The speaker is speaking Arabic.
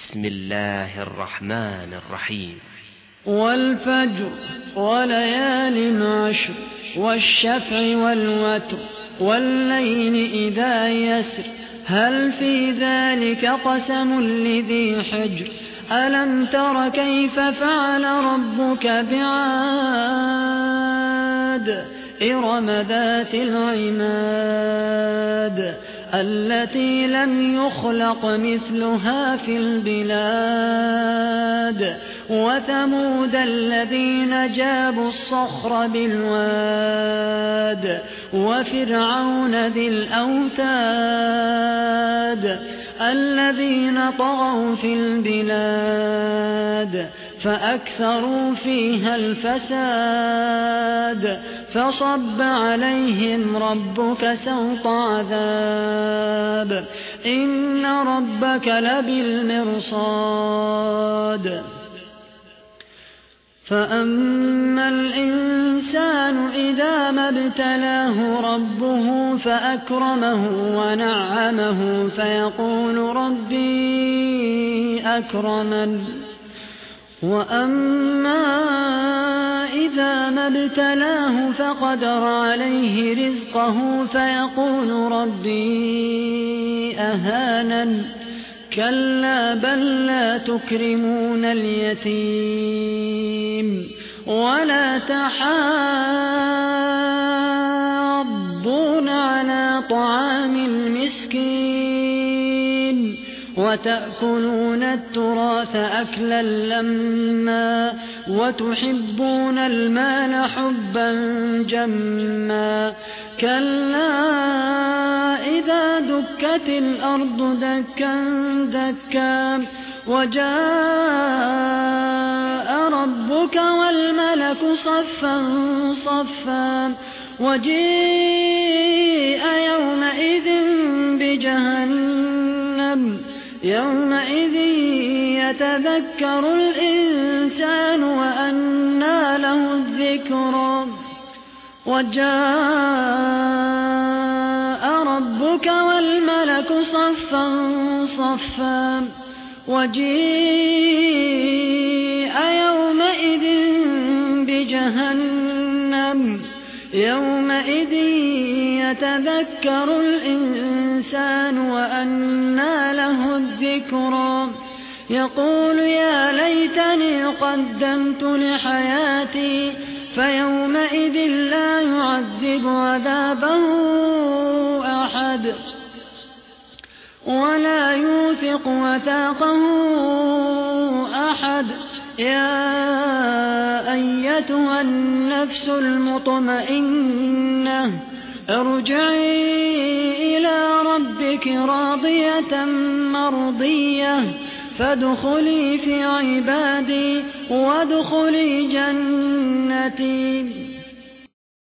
بسم الله الرحمن الرحيم. والفجر وليال عشر والشفع والوتر والليل إذا يسر هل في ذلك قسم لذي حجر ألم تر كيف فعل ربك بعاد إرم ذات العماد التي لم يخلق مثلها في البلاد وثمود الذين جابوا الصخر بالواد وفرعون ذي الأوتاد الذين طغوا في البلاد فأكثروا فيها الفساد فصب عليهم ربك سوط عذاب إن ربك لبالمرصاد فأما الإنسان إذا ما ابتلاه ربه فأكرمه ونعمه فيقول ربي أكرمن وأما إذا ما ابتلاه فقدر عليه رزقه فيقول ربي أهانن كلا بل لا تكرمون اليتيم ولا تحاضون على طعام المسكين وتأكلون التراث أكلا لما وتحبون المال حبا جما كلا إذا دكت الأرض دكا دكا وجاء ربك والملك صفا صفا وجيء يومئذ بجهنم يومئذ يتذكر الإنسان وأنى له الذكرى وجاء ربك والملك صفا صفا وجيء يومئذ بجهنم يومئذ يتذكر الإنسان وأنى له الذكرى يقول يا ليتني قدمت لحياتي فيومئذ لا يعذب عذابه أحد ولا يوثق وثاقه أحد يا أيتها النفس المطمئنة ارجعي إلى ربك راضية مرضية فادخلي في عبادي وادخلي جنتي.